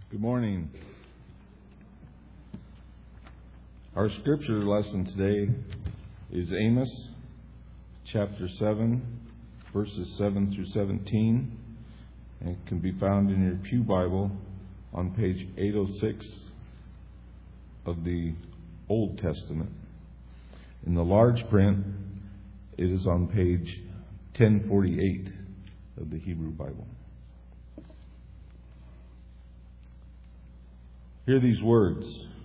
Good morning. Our scripture lesson today is Amos chapter 7, verses 7 through 17. And it can be found in your Pew Bible on page 806 of the Old Testament. In the large print, it is on page 1048 of the Hebrew Bible. Hear these words.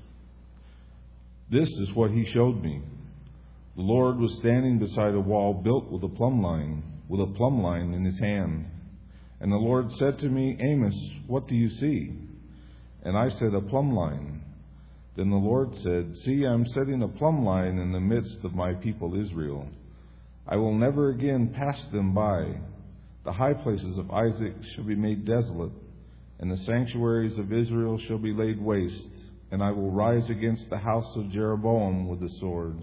This is what he showed me. The Lord was standing beside a wall built with a plumb line in his hand. And the Lord said to me, Amos, what do you see? And I said, a plumb line. Then the Lord said, see, I am setting a plumb line in the midst of my people Israel. I will never again pass them by. The high places of Isaac shall be made desolate, and the sanctuaries of Israel shall be laid waste, and I will rise against the house of Jeroboam with the sword.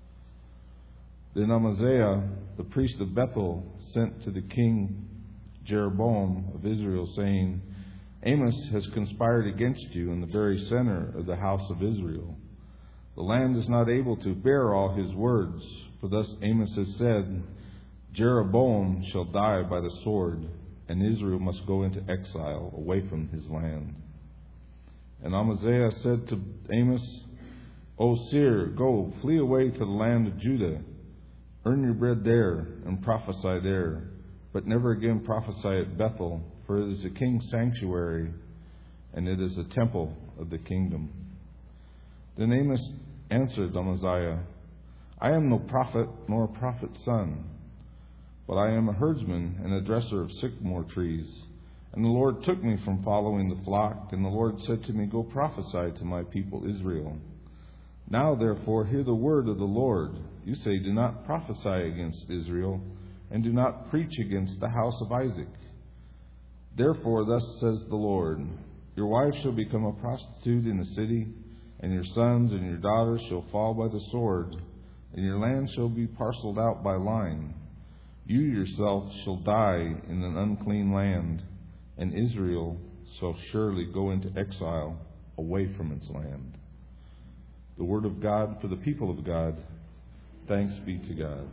Then Amaziah, the priest of Bethel, sent to the king Jeroboam of Israel, saying, Amos has conspired against you in the very center of the house of Israel. The land is not able to bear all his words, for thus Amos has said, Jeroboam shall die by the sword, and Israel must go into exile away from his land. And Amaziah said to Amos, O seer, go, flee away to the land of Judah. Earn your bread there and prophesy there, but never again prophesy at Bethel, for it is a king's sanctuary, and it is a temple of the kingdom. Then Amos answered Amaziah, I am no prophet nor a prophet's son, but I am a herdsman and a dresser of sycamore trees. And the Lord took me from following the flock, and the Lord said to me, go prophesy to my people Israel. Now therefore hear the word of the Lord. You say, do not prophesy against Israel, and do not preach against the house of Isaac. Therefore thus says the Lord, your wife shall become a prostitute in the city, and your sons and your daughters shall fall by the sword, and your land shall be parceled out by line. You yourself shall die in an unclean land, and Israel shall surely go into exile away from its land. The word of God for the people of God. Thanks be to God.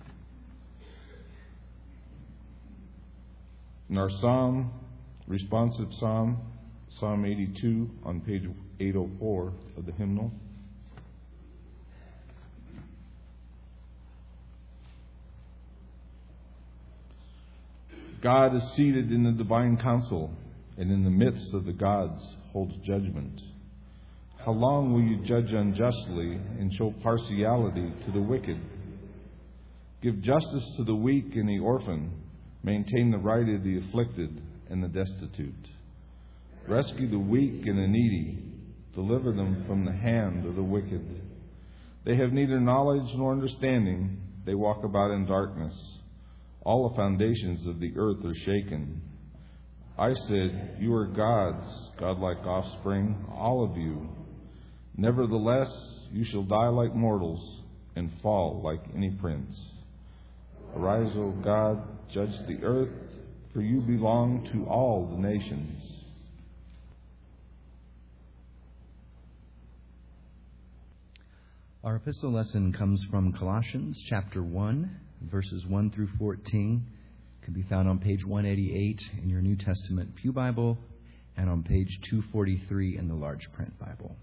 In our responsive psalm, Psalm 82 on page 804 of the hymnal. God is seated in the divine council, and in the midst of the gods holds judgment. How long will you judge unjustly and show partiality to the wicked? Give justice to the weak and the orphan. Maintain the right of the afflicted and the destitute. Rescue the weak and the needy. Deliver them from the hand of the wicked. They have neither knowledge nor understanding. They walk about in darkness. All the foundations of the earth are shaken. I said, you are gods, godlike offspring, all of you. Nevertheless, you shall die like mortals and fall like any prince. Arise, O God, judge the earth, for you belong to all the nations. Our epistle lesson comes from Colossians chapter 1, verses 1 through 14. It can be found on page 188 in your New Testament Pew Bible and on page 243 in the large print Bible.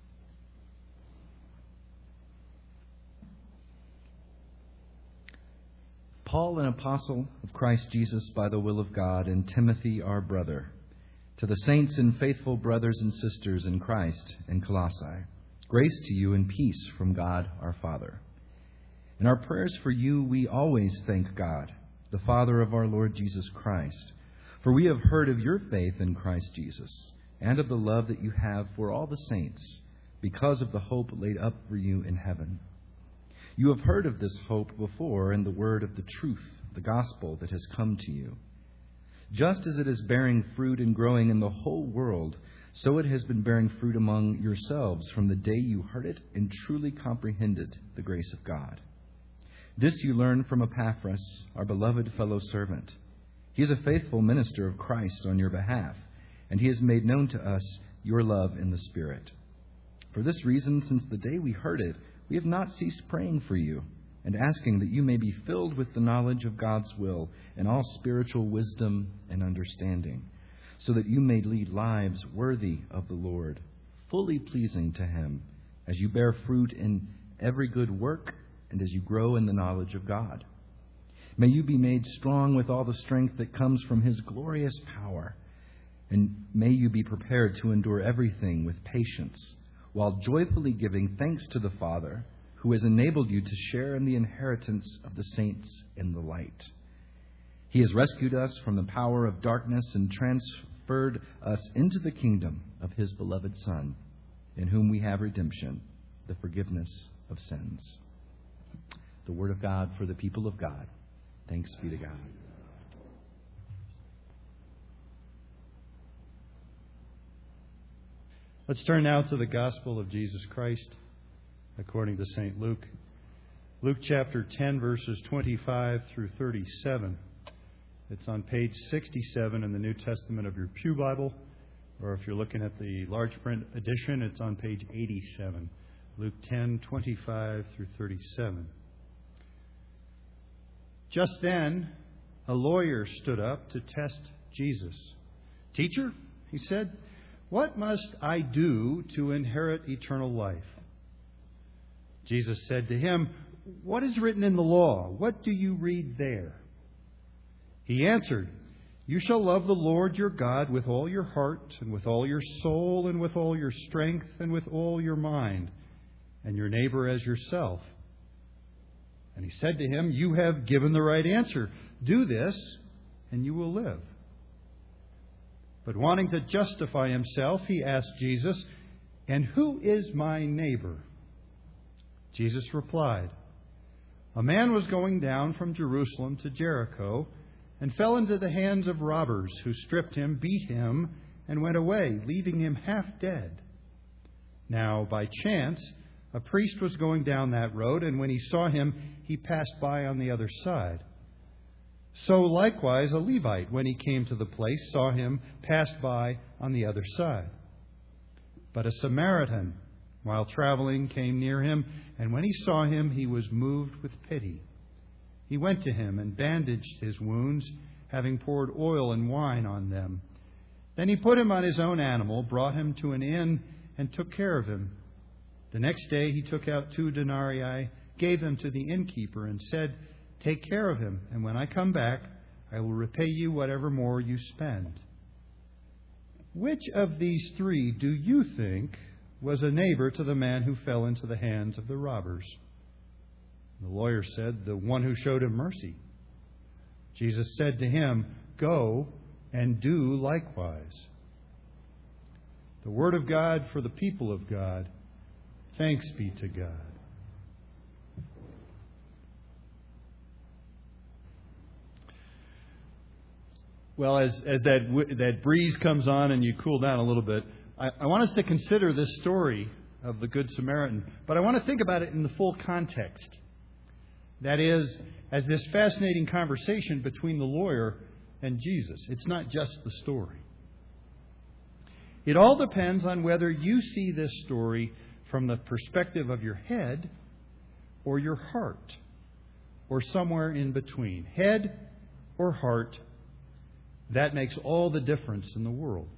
Paul, an apostle of Christ Jesus by the will of God, and Timothy, our brother, to the saints and faithful brothers and sisters in Christ in Colossae, grace to you and peace from God our Father. In our prayers for you, we always thank God, the Father of our Lord Jesus Christ, for we have heard of your faith in Christ Jesus and of the love that you have for all the saints because of the hope laid up for you in heaven. You have heard of this hope before in the word of the truth, the gospel that has come to you. Just as it is bearing fruit and growing in the whole world, so it has been bearing fruit among yourselves from the day you heard it and truly comprehended the grace of God. This you learned from Epaphras, our beloved fellow servant. He is a faithful minister of Christ on your behalf, and He has made known to us your love in the Spirit. For this reason, since the day we heard it, we have not ceased praying for you and asking that you may be filled with the knowledge of God's will and all spiritual wisdom and understanding, so that you may lead lives worthy of the Lord, fully pleasing to Him, as you bear fruit in every good work and as you grow in the knowledge of God. May you be made strong with all the strength that comes from His glorious power, and may you be prepared to endure everything with patience, while joyfully giving thanks to the Father, who has enabled you to share in the inheritance of the saints in the light. He has rescued us from the power of darkness and transferred us into the kingdom of His beloved Son, in whom we have redemption, the forgiveness of sins. The word of God for the people of God. Thanks be to God. Let's turn now to the Gospel of Jesus Christ according to St. Luke. Luke chapter 10, verses 25 through 37. It's on page 67 in the New Testament of your Pew Bible, or if you're looking at the large print edition, it's on page 87. Luke 10, 25 through 37. Just then, a lawyer stood up to test Jesus. "Teacher," he said, "what must I do to inherit eternal life?" Jesus said to him, "What is written in the law? What do you read there?" He answered, "You shall love the Lord your God with all your heart and with all your soul and with all your strength and with all your mind, and your neighbor as yourself." And he said to him, "You have given the right answer. Do this, and you will live." But wanting to justify himself, he asked Jesus, "And who is my neighbor?" Jesus replied, "A man was going down from Jerusalem to Jericho and fell into the hands of robbers, who stripped him, beat him, and went away, leaving him half dead. Now, by chance, a priest was going down that road, and when he saw him, he passed by on the other side. So likewise a Levite, when he came to the place, saw him, passed by on the other side. But a Samaritan, while traveling, came near him, and when he saw him, he was moved with pity. He went to him and bandaged his wounds, having poured oil and wine on them. Then he put him on his own animal, brought him to an inn, and took care of him. The next day he took out 2 denarii, gave them to the innkeeper, and said, 'Take care of him, and when I come back, I will repay you whatever more you spend.' Which of these 3 do you think was a neighbor to the man who fell into the hands of the robbers?" The lawyer said, "The one who showed him mercy." Jesus said to him, "Go and do likewise." The word of God for the people of God. Thanks be to God. Well, as that breeze comes on and you cool down a little bit, I want us to consider this story of the Good Samaritan, but I want to think about it in the full context. That is, as this fascinating conversation between the lawyer and Jesus. It's not just the story. It all depends on whether you see this story from the perspective of your head or your heart, or somewhere in between. Head or heart, that makes all the difference in the world.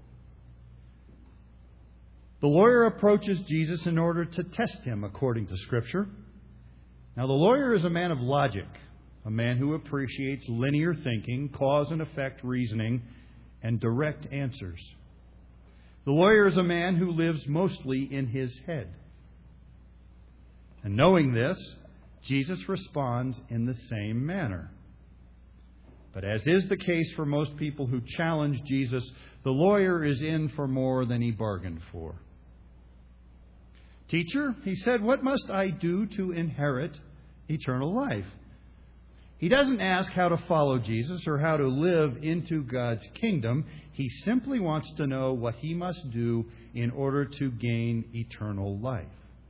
The lawyer approaches Jesus in order to test him, according to Scripture. Now, the lawyer is a man of logic, a man who appreciates linear thinking, cause and effect reasoning, and direct answers. The lawyer is a man who lives mostly in his head. And knowing this, Jesus responds in the same manner. But as is the case for most people who challenge Jesus, the lawyer is in for more than he bargained for. "Teacher," he said, "what must I do to inherit eternal life?" He doesn't ask how to follow Jesus or how to live into God's kingdom. He simply wants to know what he must do in order to gain eternal life.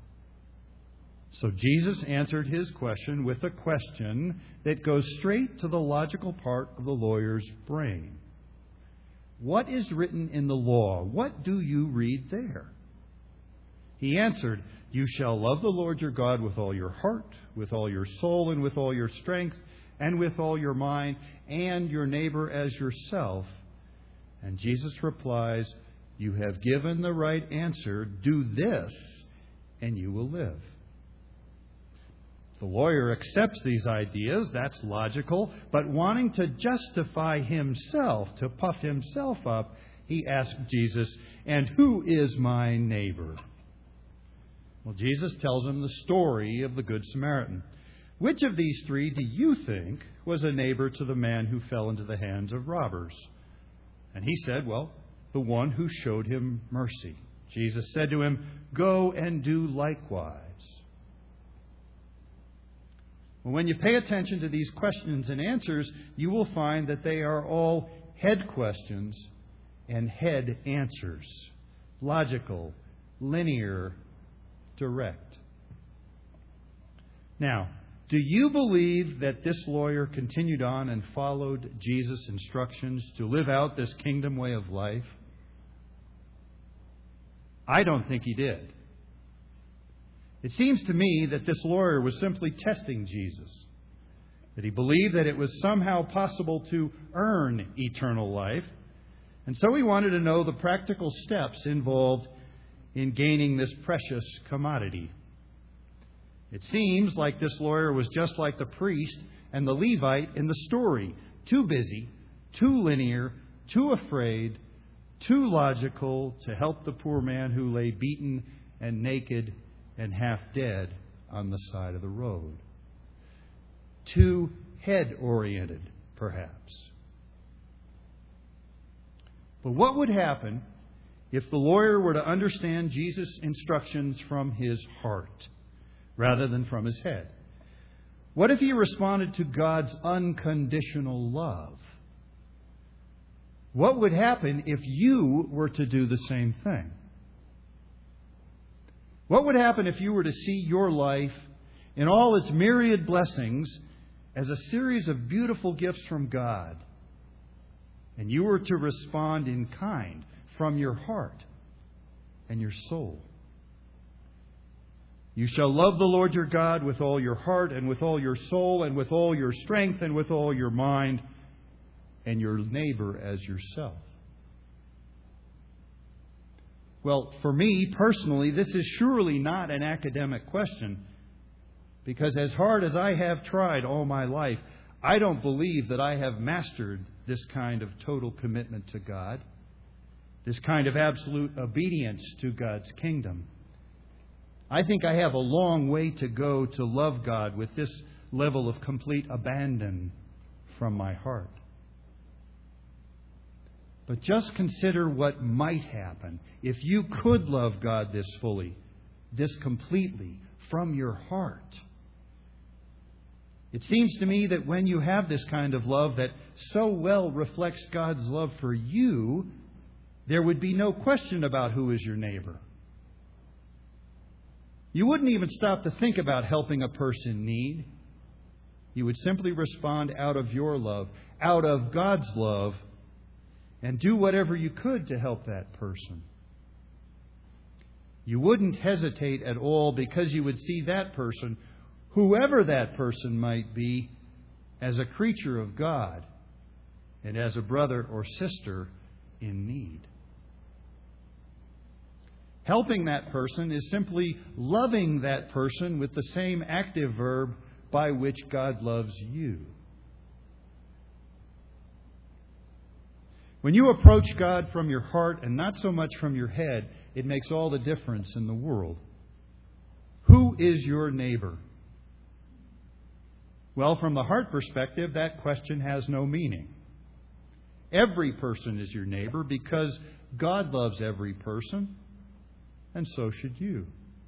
So Jesus answered his question with a question that goes straight to the logical part of the lawyer's brain. "What is written in the law? What do you read there?" He answered, "You shall love the Lord your God with all your heart, with all your soul, and with all your strength, and with all your mind, and your neighbor as yourself." And Jesus replies, "You have given the right answer. Do this, and you will live." The lawyer accepts these ideas. That's logical. But wanting to justify himself, to puff himself up, he asks Jesus, "And who is my neighbor?" Well, Jesus tells him the story of the Good Samaritan. "Which of these three do you think was a neighbor to the man who fell into the hands of robbers?" And he said, "Well, the one who showed him mercy." Jesus said to him, "Go and do likewise." Well, when you pay attention to these questions and answers, you will find that they are all head questions and head answers. Logical, linear, direct. Now, do you believe that this lawyer continued on and followed Jesus' instructions to live out this kingdom way of life? I don't think he did. It seems to me that this lawyer was simply testing Jesus, that he believed that it was somehow possible to earn eternal life, and so he wanted to know the practical steps involved in gaining this precious commodity. It seems like this lawyer was just like the priest and the Levite in the story, too busy, too linear, too afraid, too logical to help the poor man who lay beaten and naked and half dead on the side of the road. Too head-oriented, perhaps. But what would happen if the lawyer were to understand Jesus' instructions from his heart rather than from his head? What if he responded to God's unconditional love? What would happen if you were to do the same thing? What would happen if you were to see your life in all its myriad blessings as a series of beautiful gifts from God, and you were to respond in kind from your heart and your soul? "You shall love the Lord your God with all your heart and with all your soul and with all your strength and with all your mind, and your neighbor as yourself." Well, for me personally, this is surely not an academic question, because as hard as I have tried all my life, I don't believe that I have mastered this kind of total commitment to God, this kind of absolute obedience to God's kingdom. I think I have a long way to go to love God with this level of complete abandon from my heart. But just consider what might happen if you could love God this fully, this completely, from your heart. It seems to me that when you have this kind of love that so well reflects God's love for you, there would be no question about who is your neighbor. You wouldn't even stop to think about helping a person in need. You would simply respond out of your love, out of God's love, and do whatever you could to help that person. You wouldn't hesitate at all, because you would see that person, whoever that person might be, as a creature of God and as a brother or sister in need. Helping that person is simply loving that person with the same active verb by which God loves you. When you approach God from your heart and not so much from your head, it makes all the difference in the world. Who is your neighbor? Well, from the heart perspective, that question has no meaning. Every person is your neighbor because God loves every person, and so should you.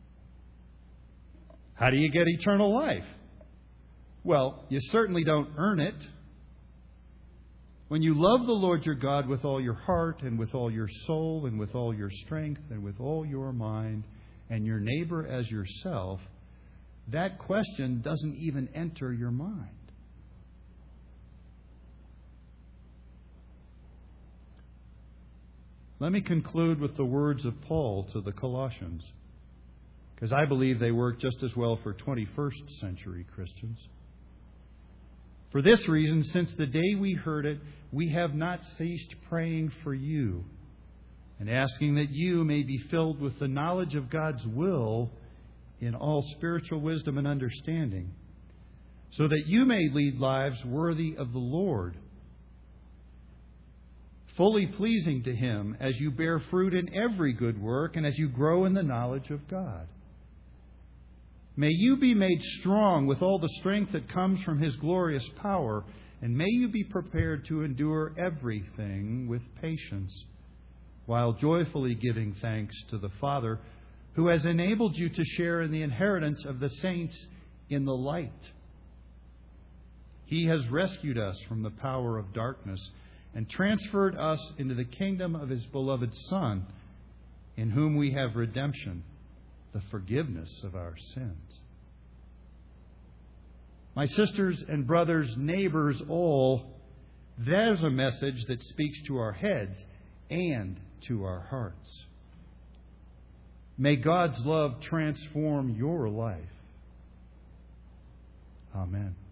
How do you get eternal life? Well, you certainly don't earn it. When you love the Lord your God with all your heart and with all your soul and with all your strength and with all your mind, and your neighbor as yourself, that question doesn't even enter your mind. let me conclude with the words of Paul to the Colossians, because I believe they work just as well for 21st century Christians. For this reason, since the day we heard it, we have not ceased praying for you and asking that you may be filled with the knowledge of God's will in all spiritual wisdom and understanding, so that you may lead lives worthy of the Lord, fully pleasing to Him as you bear fruit in every good work and as you grow in the knowledge of God. May you be made strong with all the strength that comes from His glorious power, and may you be prepared to endure everything with patience, while joyfully giving thanks to the Father, who has enabled you to share in the inheritance of the saints in the light. He has rescued us from the power of darkness and transferred us into the kingdom of His beloved Son, in whom we have redemption, the forgiveness of our sins. My sisters and brothers, neighbors all, there's a message that speaks to our heads and to our hearts. May God's love transform your life. Amen.